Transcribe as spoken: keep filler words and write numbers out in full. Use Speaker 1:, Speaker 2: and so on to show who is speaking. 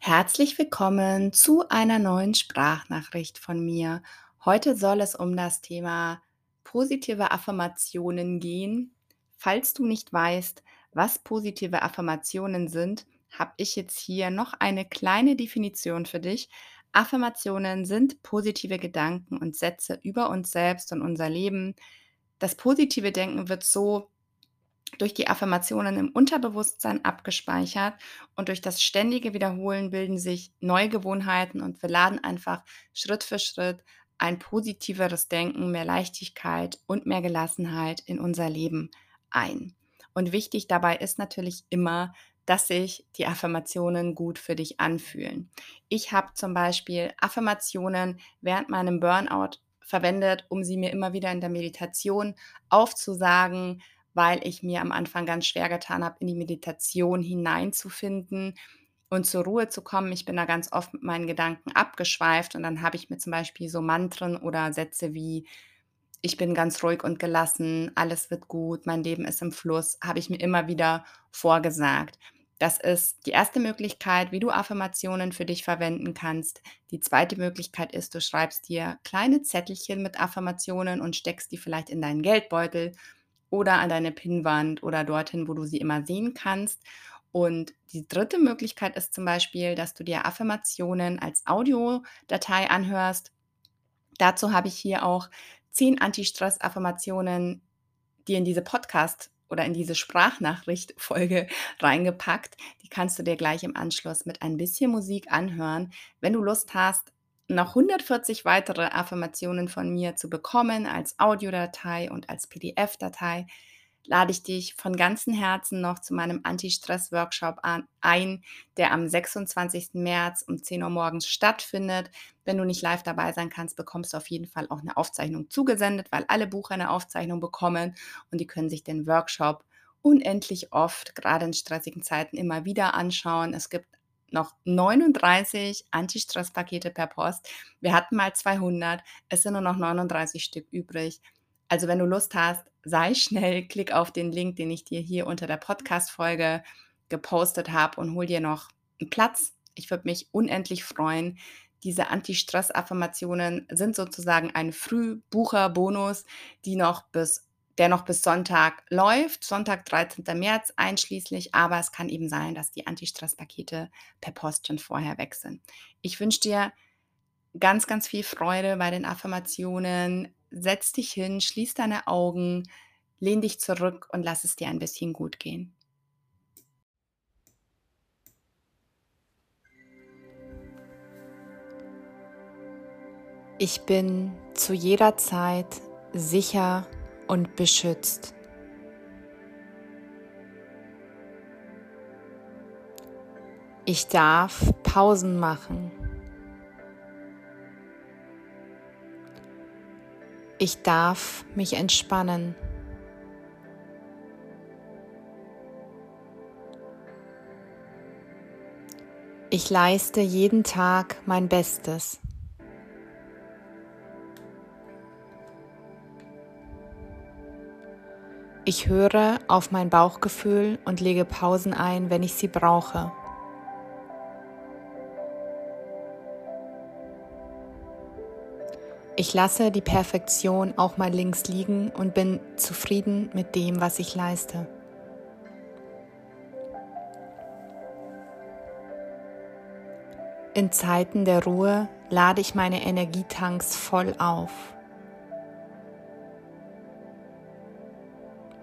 Speaker 1: Herzlich willkommen zu einer neuen Sprachnachricht von mir. Heute soll es um das Thema positive Affirmationen gehen. Falls du nicht weißt, was positive Affirmationen sind, habe ich jetzt hier noch eine kleine Definition für dich. Affirmationen sind positive Gedanken und Sätze über uns selbst und unser Leben. Das positive Denken wird so durch die Affirmationen im Unterbewusstsein abgespeichert und durch das ständige Wiederholen bilden sich neue Gewohnheiten und wir laden einfach Schritt für Schritt ein positiveres Denken, mehr Leichtigkeit und mehr Gelassenheit in unser Leben ein. Und wichtig dabei ist natürlich immer, dass sich die Affirmationen gut für dich anfühlen. Ich habe zum Beispiel Affirmationen während meinem Burnout verwendet, um sie mir immer wieder in der Meditation aufzusagen, weil ich mir am Anfang ganz schwer getan habe, in die Meditation hineinzufinden und zur Ruhe zu kommen. Ich bin da ganz oft mit meinen Gedanken abgeschweift und dann habe ich mir zum Beispiel so Mantren oder Sätze wie „Ich bin ganz ruhig und gelassen, alles wird gut, mein Leben ist im Fluss“, habe ich mir immer wieder vorgesagt. Das ist die erste Möglichkeit, wie du Affirmationen für dich verwenden kannst. Die zweite Möglichkeit ist, du schreibst dir kleine Zettelchen mit Affirmationen und steckst die vielleicht in deinen Geldbeutel oder an deine Pinnwand oder dorthin, wo du sie immer sehen kannst. Und die dritte Möglichkeit ist zum Beispiel, dass du dir Affirmationen als Audiodatei anhörst. Dazu habe ich hier auch zehn Anti-Stress-Affirmationen dir in diese Podcast oder in diese Sprachnachricht-Folge reingepackt. Die kannst du dir gleich im Anschluss mit ein bisschen Musik anhören. Wenn du Lust hast, noch hundertvierzig weitere Affirmationen von mir zu bekommen als Audiodatei und als P D F-Datei, lade ich dich von ganzem Herzen noch zu meinem Anti-Stress-Workshop an ein, der am sechsundzwanzigsten März um zehn Uhr morgens stattfindet. Wenn du nicht live dabei sein kannst, bekommst du auf jeden Fall auch eine Aufzeichnung zugesendet, weil alle Bucher eine Aufzeichnung bekommen und die können sich den Workshop unendlich oft, gerade in stressigen Zeiten, immer wieder anschauen. Es gibt noch neununddreißig Anti-Stress-Pakete per Post. Wir hatten mal zweihundert, es sind nur noch neununddreißig Stück übrig. Also wenn du Lust hast, sei schnell, klick auf den Link, den ich dir hier unter der Podcast-Folge gepostet habe und hol dir noch einen Platz. Ich würde mich unendlich freuen. Diese Anti-Stress-Affirmationen sind sozusagen ein Frühbucher-Bonus, die noch bis der noch bis Sonntag läuft, Sonntag, dreizehnten März einschließlich, aber es kann eben sein, dass die Anti-Stress-Pakete per Post schon vorher weg sind. Ich wünsche dir ganz, ganz viel Freude bei den Affirmationen. Setz dich hin, schließ deine Augen, lehn dich zurück und lass es dir ein bisschen gut gehen. Ich bin zu jeder Zeit sicher und beschützt. Ich darf Pausen machen. Ich darf mich entspannen. Ich leiste jeden Tag mein Bestes. Ich höre auf mein Bauchgefühl und lege Pausen ein, wenn ich sie brauche. Ich lasse die Perfektion auch mal links liegen und bin zufrieden mit dem, was ich leiste. In Zeiten der Ruhe lade ich meine Energietanks voll auf.